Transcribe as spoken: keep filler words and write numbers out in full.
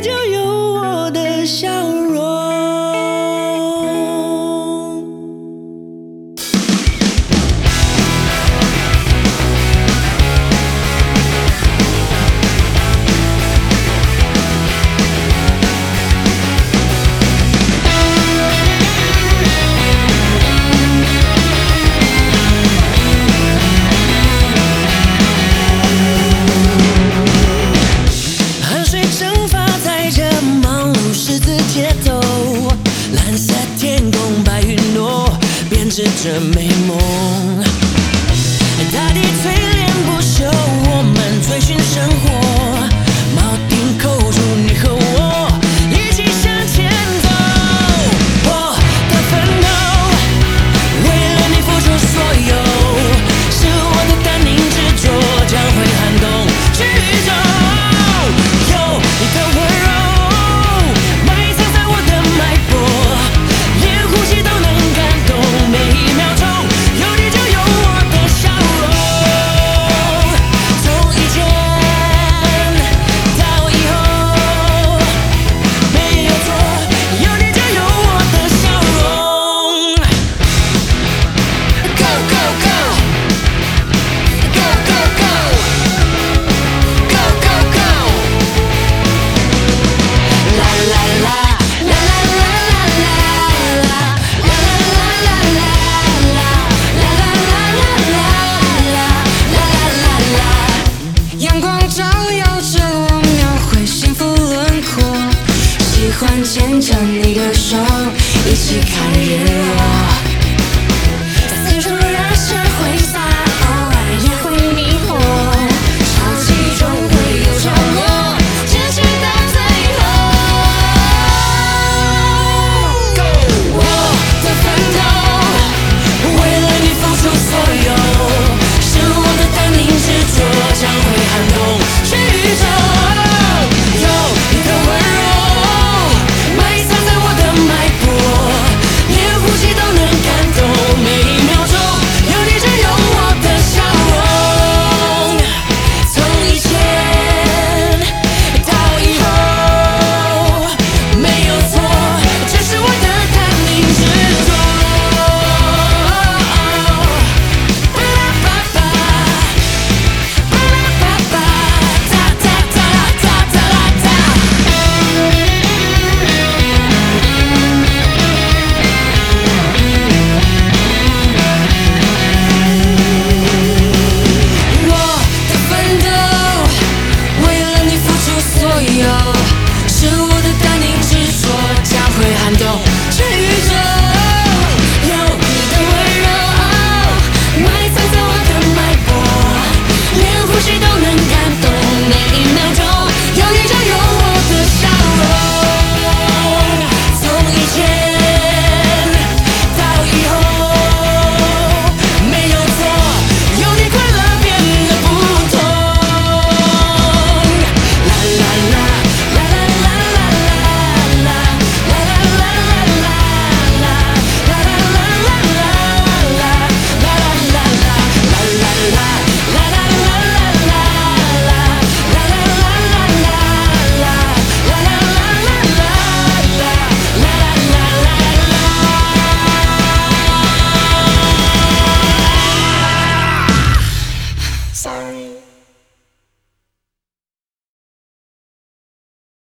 就有我的笑容。汗水蒸发在这忙碌十字街头，蓝色天空，白云朵编织着美梦。大地淬炼不朽，我们追寻生活，铆定扣住你和我，一起向前走。我的奋斗，为了你付出所有，是我的淡定执着，将会撼动宇宙。有你的温柔，埋藏在我的脉搏，连呼吸都能感动，每一秒钟有你就有我的笑容。从以前到以后，没有错，有你就有我的笑容。Go go go go go go go go go。啦啦啦啦啦啦啦啦啦啦啦啦阳光照耀着我，描绘幸福轮廓。喜欢牵着你的手，一起看日落。四处人是挥洒，偶尔也会迷惑，潮起终会有潮落，坚持到最后。我的奋斗，为了你付出所有，是我的淡定执着，将会撼动宇宙。有你的温柔，埋藏在我的脉搏，连呼吸都能感动，每一秒钟有你就有我的笑容。从以前到以后，没有错，这是我的淡定执着。巴拉巴巴，巴拉巴巴，哒哒哒哒哒啦哒。我的奋斗，为了你付出所有，是我